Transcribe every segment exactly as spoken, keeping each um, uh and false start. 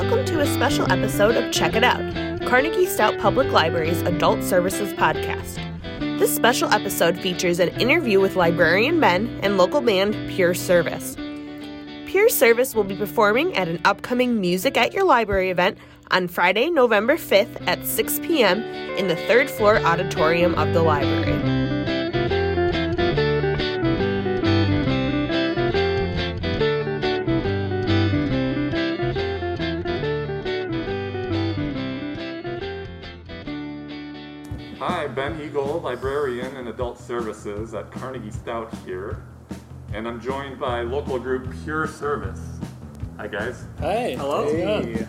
Welcome to a special episode of Check It Out, Carnegie Stout Public Library's Adult Services podcast. This special episode features an interview with librarian Ben and local band Pure Service. Pure Service will be performing at an upcoming Music at Your Library event on Friday, November fifth at six p.m. in the third floor auditorium of the library. Hi, Ben Eagle, librarian in Adult Services at Carnegie Stout here, and I'm joined by local group Pure Service. Hi guys. Hey. Hello. Hey.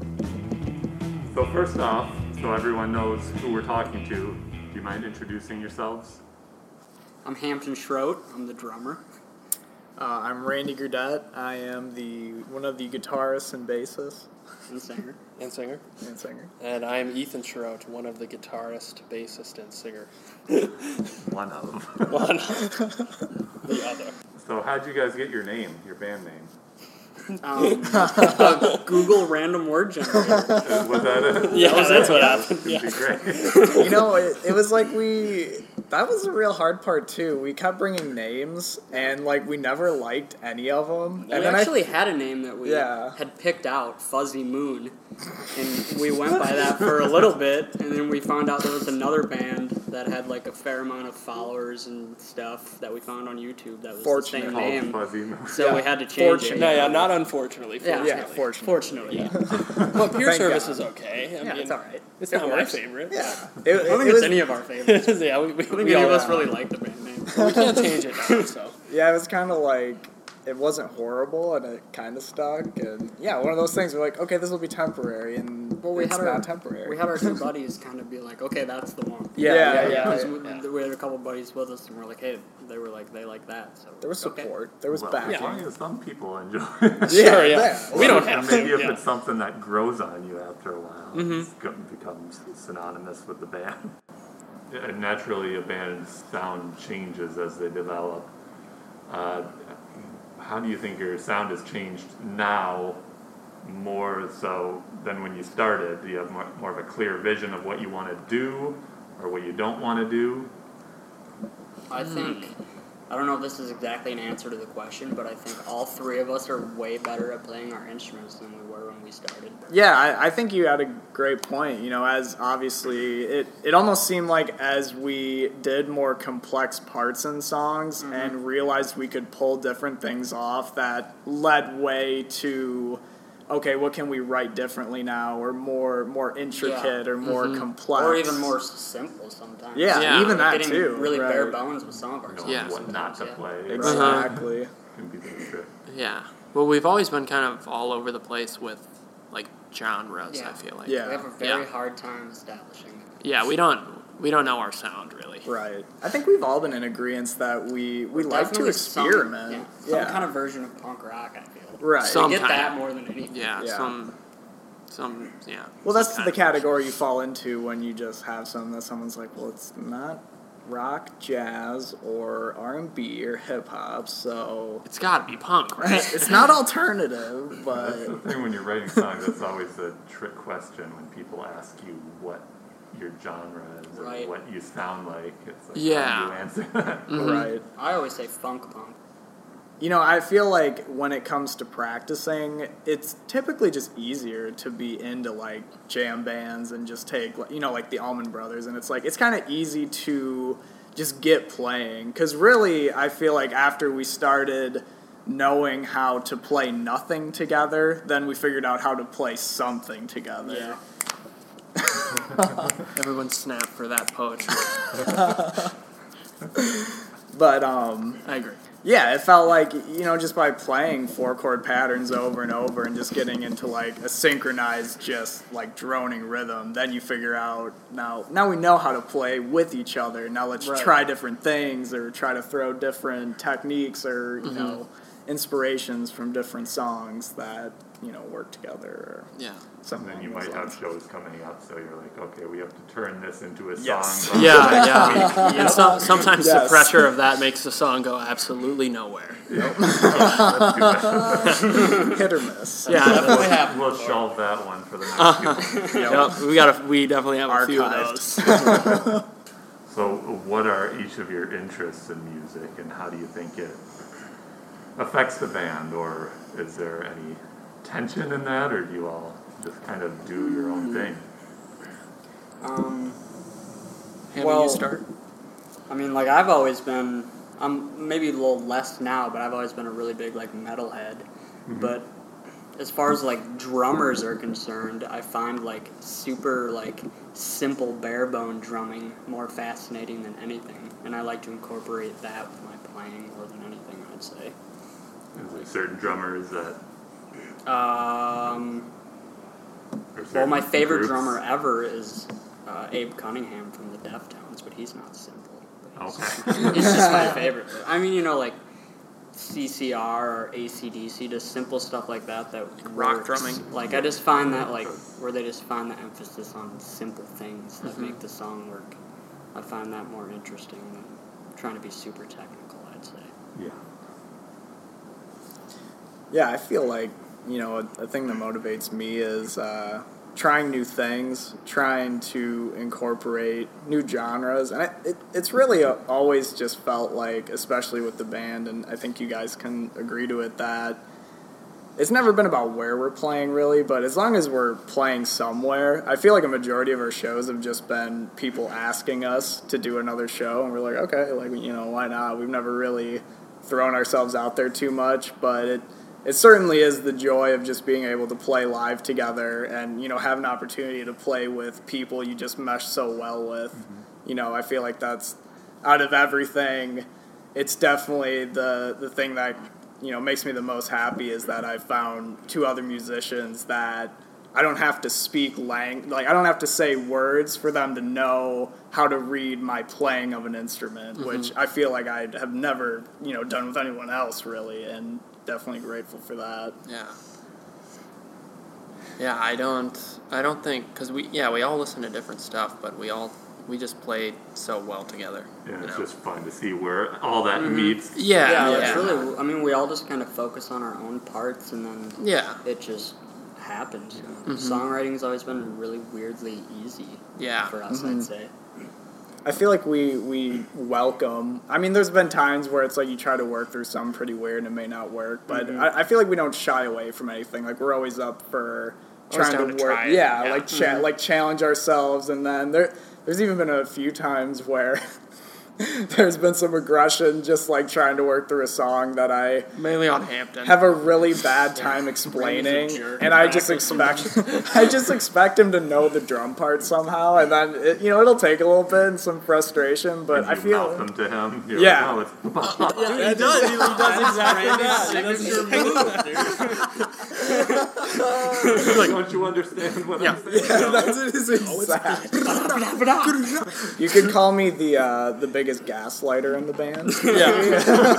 So first off, so everyone knows who we're talking to, do you mind introducing yourselves? I'm Hampton Schroet. I'm the drummer. Uh, I'm Randy Gurdett. I am the one of the guitarists and bassists. And singer. And singer. And singer. And I'm Ethan Schroet, one of the guitarist, bassist, and singer. One of. One the other. So how'd you guys get your name, your band name? Um, uh, Google random word generator. Uh, Was that it? Yeah, That was that's it, what yeah. happened. It'd be Yeah. great. You know, it, it was like we... That was the real hard part, too. We kept bringing names, and, like, we never liked any of them. We And then actually had a name that we Yeah. had picked out, Fuzzy Moon, and we went by that for a little bit, and then we found out there was another band that had like a fair amount of followers and stuff that we found on YouTube that was Fortunate. the same Called name. Fuzzy Moon. So Yeah. we had to change Fortunate. it. No, yeah, not unfortunately. Yeah. Fortunately. Yeah, fortunately. Fortunately, yeah. Well, Pure Thank Service God. is okay. I Yeah, mean, it's alright. It's It not my works. favorite. Yeah. It, I it, don't think it it's was, any of our favorites. yeah, we, we, I don't think we any all of us are. really like the band name. We can't change it now, so. yeah, it was kind of like... It wasn't horrible, and it kind of stuck. And, yeah, one of those things, we're like, okay, this will be temporary, and Well, we it's had our not temporary. we had our two buddies kind of be like, okay, that's the one. Yeah, Yeah, yeah, yeah. Because yeah. we, we had a couple buddies with us, and we're like, hey, they were like, they like that. So There was okay. support. There was Well, backing. as long as some people enjoy it. Sure, yeah. yeah. We don't And have maybe to. if yeah. it's something that grows on you after a while, Mhm. it's go- becomes synonymous with the band. Yeah, naturally, a band's sound changes as they develop. Uh, how do you think your sound has changed now more so than when you started? Do you have more, more of a clear vision of what you want to do or what you don't want to do? I think, I don't know if this is exactly an answer to the question, but I think all three of us are way better at playing our instruments than we were when we started. Yeah, I, I think you had a great point. You know, as obviously, it, it almost seemed like as we did more complex parts in songs Mm-hmm. and realized we could pull different things off, that led way to, okay, what can we write differently now, or more more intricate, Yeah. or more Mhm. complex, Or even more simple sometimes. Yeah, Yeah. even that Getting too. really right. bare bones with some of our songs. Knowing Yeah. what not to sometimes, yeah. play Exactly. can be the trick. Yeah. Well, we've always been kind of all over the place with, like, genres, Yeah. I feel like. Yeah. We have a very Yeah. hard time establishing. Yeah, we don't, we don't know our sound, really. Right. I think we've all been in agreement that we, we like to Definitely some- experiment. yeah, some kind of version of punk rock, I feel. Right. Some We get kind that of- more than anything. Yeah, Yeah. some, some, yeah. Well, that's some the kind of- category you fall into when you just have something that someone's like, well, it's not rock, jazz, or R and B, or hip-hop, so... It's gotta be punk, right? It's not alternative, but... That's the thing when you're writing songs, that's always a trick question when people ask you what your genre is or Right. what you sound like. It's like, Yeah. how do you answer that? Mhm. Right. I always say funk punk. You know, I feel like when it comes to practicing, it's typically just easier to be into, like, jam bands and just take, like, you know, like the Allman Brothers, and it's like, it's kind of easy to just get playing, because really, I feel like after we started knowing how to play nothing together, then we figured out how to play something together. Yeah. Everyone snap for that poetry. But, um... I agree. yeah, it felt like, you know, just by playing four chord patterns over and over and just getting into like a synchronized, just like droning rhythm, then you figure out now now we know how to play with each other. Now let's Right. try different things or try to throw different techniques or, you Mhm. know, inspirations from different songs that, you know, work together or Yeah. something. And then you along might those have lines. shows coming up, so you're like, okay, we have to turn this into a Yes. song. Yeah, yeah. And so, sometimes Yes. the pressure of that makes the song go absolutely nowhere. That's too bad. Hit or miss. Yeah, definitely happens. We'll shelve that one for the next few. Yep, we got a, we definitely have a few of Archived. those. So, what are each of your interests in music, and how do you think it affects the band, or is there any tension in that, or do you all just kind of do your own thing? Um, Hammy, Well- you start. I mean, like I've always been. I'm maybe a little less now, but I've always been a really big like metalhead. But as far as like drummers are concerned, I find like super like simple bare bone drumming more fascinating than anything, and I like to incorporate that with my playing more than anything. I'd say. Is there certain drummers that? Um, or well, certain my favorite groups? drummer ever is uh, Abe Cunningham from the Deftones, but he's not simple. Okay. He's just my favorite. I mean, you know, like C C R or A C D C, just simple stuff like that that rock works. drumming. Like I just find that like where they just find the emphasis on simple things that Mm-hmm. make the song work. I find that more interesting than trying to be super technical, I'd say. Yeah. Yeah, I feel like, you know, a, a thing that motivates me is uh, trying new things, trying to incorporate new genres. And it, it, it's really a, always just felt like, especially with the band, and I think you guys can agree to it, that it's never been about where we're playing, really, but as long as we're playing somewhere, I feel like a majority of our shows have just been people asking us to do another show, and we're like, okay, like, you know, why not? We've never really thrown ourselves out there too much, but it it certainly is the joy of just being able to play live together and, you know, have an opportunity to play with people you just mesh so well with. Mm-hmm. You know, I feel like that's, out of everything, it's definitely the the thing that, you know, makes me the most happy is that I found two other musicians that I don't have to speak lang like I don't have to say words for them to know how to read my playing of an instrument, mm-hmm. which I feel like I have never, you know, done with anyone else really, and definitely grateful for that. Yeah. Yeah, I don't. I don't think because we. Yeah, we all listen to different stuff, but we all we just play so well together. Yeah, you it's know? just fun to see where all that meets. Yeah, Yeah, yeah. it's really. I mean, we all just kind of focus on our own parts, and then Yeah. it just happens. Mm-hmm. Songwriting's always been really weirdly easy Yeah. for us, Mm-hmm. I'd say. I feel like we we welcome. I mean, there's been times where it's like you try to work through something pretty weird and it may not work, but Mm-hmm. I, I feel like we don't shy away from anything. Like we're always up for Always trying down to to work. try it, Yeah, yeah. like cha- like challenge ourselves, and then there there's even been a few times where there's been some aggression, just like trying to work through a song that I Mainly on Hampton. have a really bad time explaining, jerk and I back just with expect I just expect him to know the drum part somehow, and then it, you know it'll take a little bit and some frustration, but And I you feel mouth them to him. You're Yeah. Like, oh, it's, Dude, he does. He does exactly like, don't you understand what I'm saying? yeah, that's his exact. You could call me the uh, the biggest gaslighter in the band. Yeah.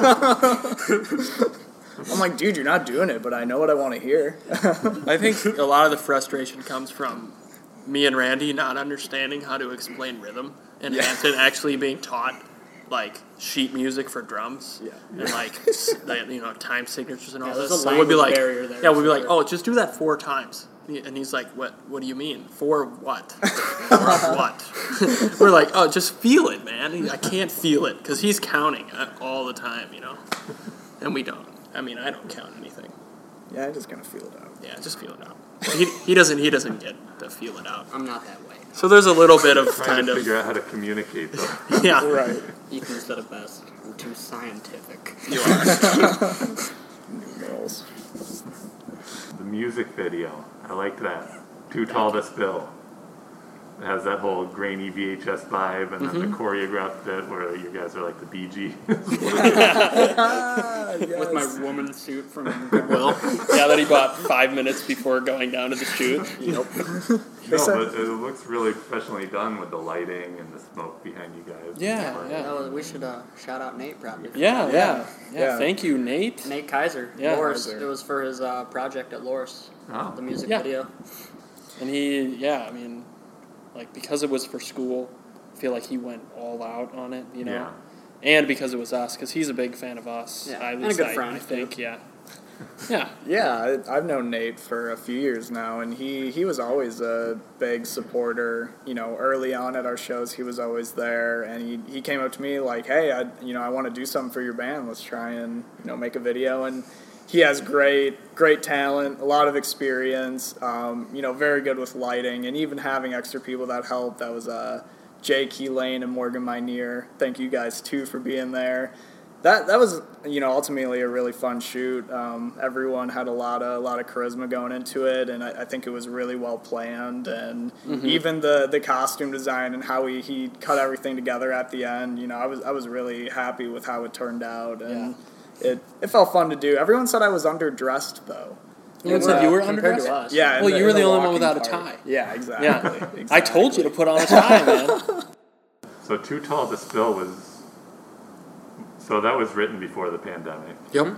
I'm like, dude, you're not doing it, but I know what I want to hear. I think a lot of the frustration comes from me and Randy not understanding how to explain rhythm, and Yeah. Hampton actually being taught like sheet music for drums, Yeah. and like s- like, you know time signatures and all Yeah, there's this. a So we'd be language like, barrier there, yeah, we'd be for like, sure. oh, just do that four times, and he's like, what? What do you mean? For what? For what? We're like, oh, just feel it, man. I can't feel it because he's counting uh, all the time, you know, and we don't. I mean, I don't count anything. Yeah, I just gotta feel it out. Yeah, just feel it out. He, he doesn't he doesn't get to feel it out. I'm not that way. So there's a little bit of Trying kind to of figure out how to communicate though. yeah. Right. Ethan said it best. I'm too scientific. You are. Girls. The music video, I liked that. Too Tall to Spill. It has that whole grainy V H S vibe, and then the choreographed bit where you guys are like the Bee Gees. With my woman suit from Goodwill. Yeah, that he bought five minutes before going down to the shoot. Yep. They No, said- but it looks really professionally done with the lighting and the smoke behind you guys. Yeah, But- yeah. That was, we should uh, shout out Nate probably. for Yeah, that. yeah, yeah. Yeah. Thank you, Nate. Nate Kaiser. Yeah. Loris. Kaiser. It was for his uh, project at Loris. Oh. The music Yeah. video. And he, yeah, I mean, like, because it was for school, I feel like he went all out on it, you know? Yeah. And because it was us, because he's a big fan of us. Yeah, I, at and a least good I, friend, I think, yeah. Yeah. Yeah, I, I've known Nate for a few years now, and he, he was always a big supporter. You know, early on at our shows, he was always there, and he, he came up to me like, "Hey, I you know I want to do something for your band. Let's try and you know make a video." And he has great great talent, a lot of experience. Um, you know, very good with lighting, and even having extra people that helped. That was uh, Jake Lane and Morgan Minear. Thank you guys too for being there. That that was you know ultimately a really fun shoot. Um, everyone had a lot of a lot of charisma going into it, and I, I think it was really well planned. And Mm-hmm. even the, the costume design and how he, he cut everything together at the end, you know, I was I was really happy with how it turned out, and it it felt fun to do. Everyone said I was underdressed though. Everyone In said the- you were compared underdressed? to us. Yeah. in Well, the- you were in the only one walking without a part. tie. Yeah, exactly. Yeah. exactly. I told you to put on a tie, man. So Too Tall to Spill was, so that was written before the pandemic. Yep.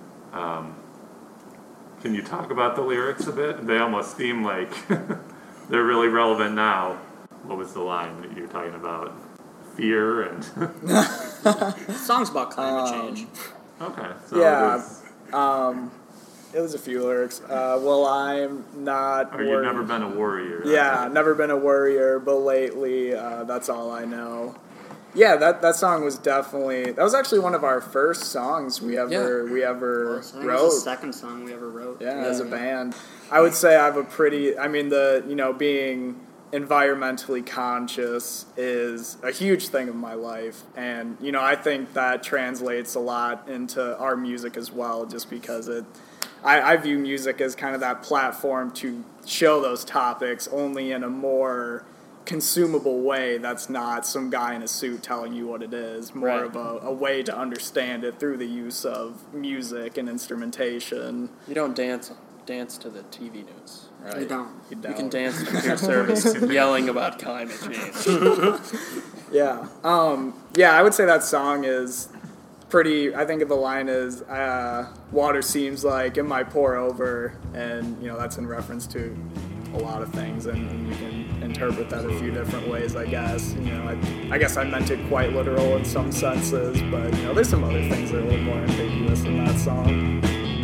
Can you talk about the lyrics a bit? They almost seem like they're really relevant now. What was the line that you're talking about? Fear and The song's about climate Um, change. okay, so Yeah. it was, Um, it was a few lyrics. Uh, well, I'm not. or you've worried. never been a warrior. Yeah, never been a worrier, but lately, uh, that's all I know. Yeah, that, that song was definitely that was actually one of our first songs we ever we ever I think it wrote. was the second song we ever wrote. Yeah, as a band. I would say I have a pretty. I mean, the you know being environmentally conscious is a huge thing of my life, and you know I think that translates a lot into our music as well, just because it. I, I view music as kind of that platform to show those topics, only in a more consumable way that's not some guy in a suit telling you what it is, more Right. of a, a way to understand it through the use of music and instrumentation. You don't dance dance to the T V news, right? You don't. You, You don't. can dance to Pure Service yelling about climate change. Yeah. Um, yeah, I would say that song is pretty, I think the line is, uh, water seems like it might pour over, and, you know, that's in reference to a lot of things, and, and you can interpret that a few different ways, I guess. You know, I, I guess I meant it quite literal in some senses, but, you know, there's some other things that are a little more ambiguous in that song.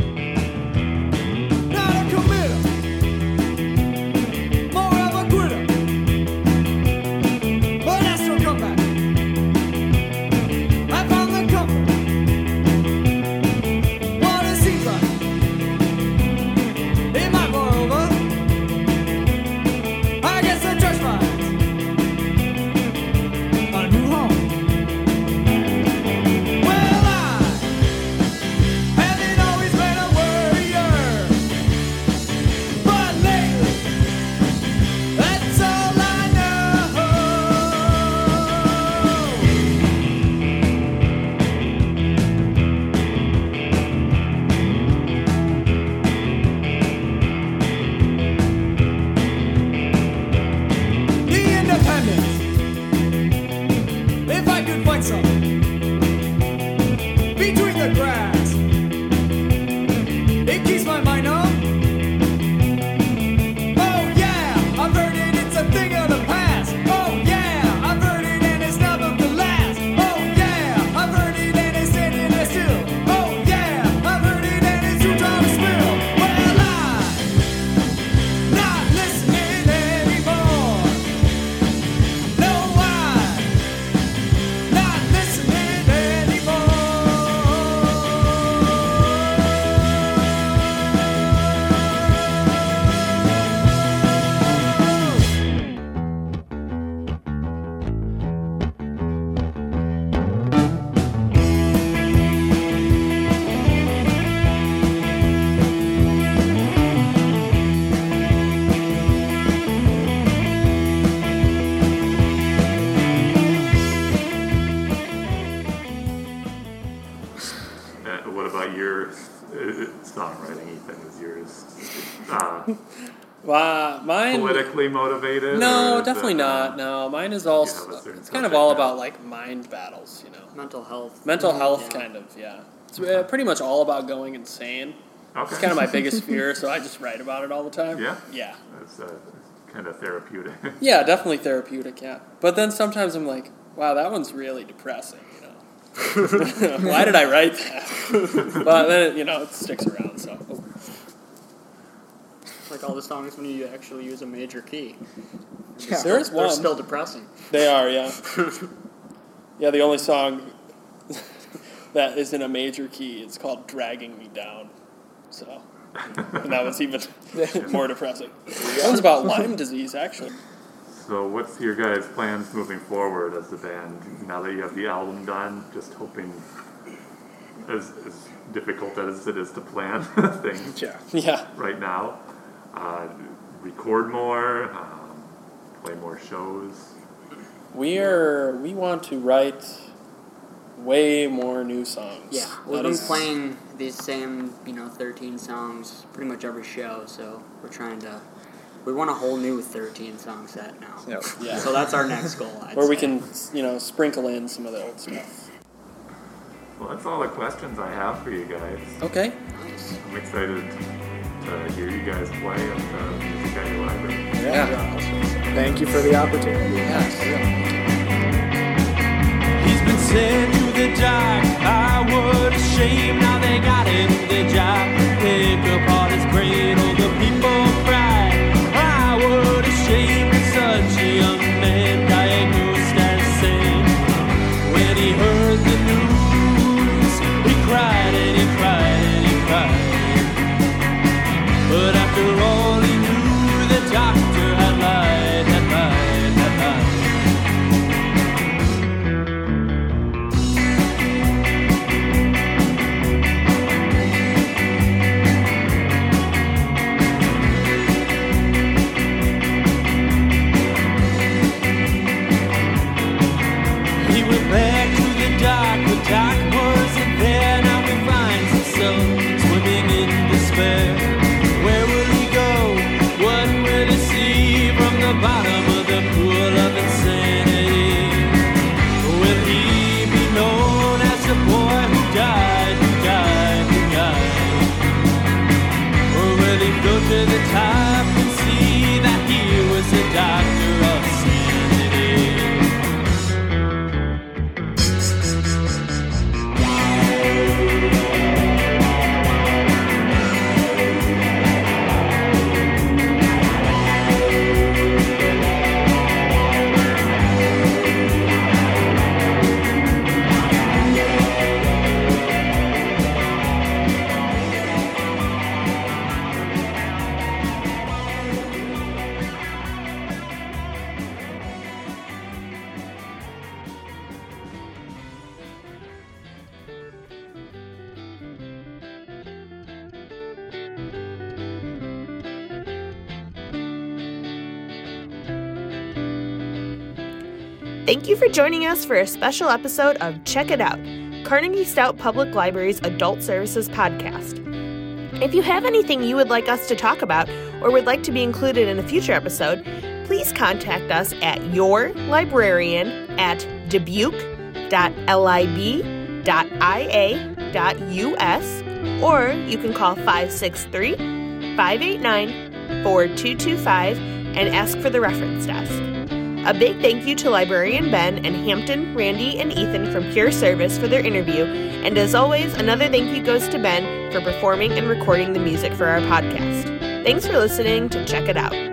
Not a committer, more of a quitter. But I still come back. I found the comfort. What it seems like. It might pour over. I guess the church finds a new home. Well, I haven't always been a worrier. But lately, that's all I know. The independence, if I could find some between the grass, it keeps my mind up. Oh yeah, I've heard it, it's a thing of the past. Oh yeah, I've heard it and it's never the last. Oh yeah, I've heard it and it's standing there still. Oh yeah, I've heard it and it's too tall to spill. Well, I'm not listening anymore. No, I'm not listening anymore. Uh, what about your uh, songwriting, Ethan? Was yours uh, Uh, mine. Politically motivated? or No, is definitely it, not. uh, No, mine is all. you have a certain It's kind of subject all matter? about like mind battles, you know. Mental health. Mental health, Yeah. kind of, yeah. It's uh, pretty much all about going insane. Okay. It's kind of my biggest fear, so I just write about it all the time. Yeah? Yeah. It's uh, kind of therapeutic. Yeah, definitely therapeutic, yeah. But then sometimes I'm like, wow, that one's really depressing, you know. Why did I write that? But then, you know, it sticks around, so. Like all the songs when you actually use a major key. Yeah. There is They're one. still depressing. They are, yeah. Yeah, the only song that is in a major key is called Dragging Me Down. So, and that one's even more depressing. That one's about Lyme disease, actually. So what's your guys' plans moving forward as a band now that you have the album done? Just hoping, as, as difficult as it is to plan things Yeah. Yeah. right now, uh, record more, um, play more shows. We are, we want to write way more new songs. Yeah, we've That been is- playing these same, you know, thirteen songs pretty much every show, so we're trying to, we want a whole new thirteen song set now. Yep. Yeah. So that's our next goal, I'd Or we say. can, you know, sprinkle in some of the old stuff. Well, that's all the questions I have for you guys. Okay. Nice. I'm excited to hear you guys play at the Music at Your Library. Yeah. Thank you for the opportunity. He's been sent to the dock. I would shame now they got him the job. Pick apart his brain, all the people cry. I would shame that such a young man diagnosed as sane. When he heard the news, he cried and he cried and he cried. But after all he knew, the doctor had lied, had lied, had lied. He went back to the dock, the dock wasn't there. Now he finds himself swimming in despair. Where will he go? What will he see from the bottom of the pool of insanity? Will he be known as the boy who died, who died, who died? Or will he go to the top and see that he was a doctor of sanity? Thank you for joining us for a special episode of Check It Out, Carnegie Stout Public Library's Adult Services podcast. If you have anything you would like us to talk about or would like to be included in a future episode, please contact us at yourlibrarian at dubuque dot lib dot i a dot u s, or you can call five six three, five eight nine, four two two five and ask for the reference desk. A big thank you to Librarian Ben and Hampton, Randy, and Ethan from Pure Service for their interview, and as always, another thank you goes to Ben for performing and recording the music for our podcast. Thanks for listening to Check It Out.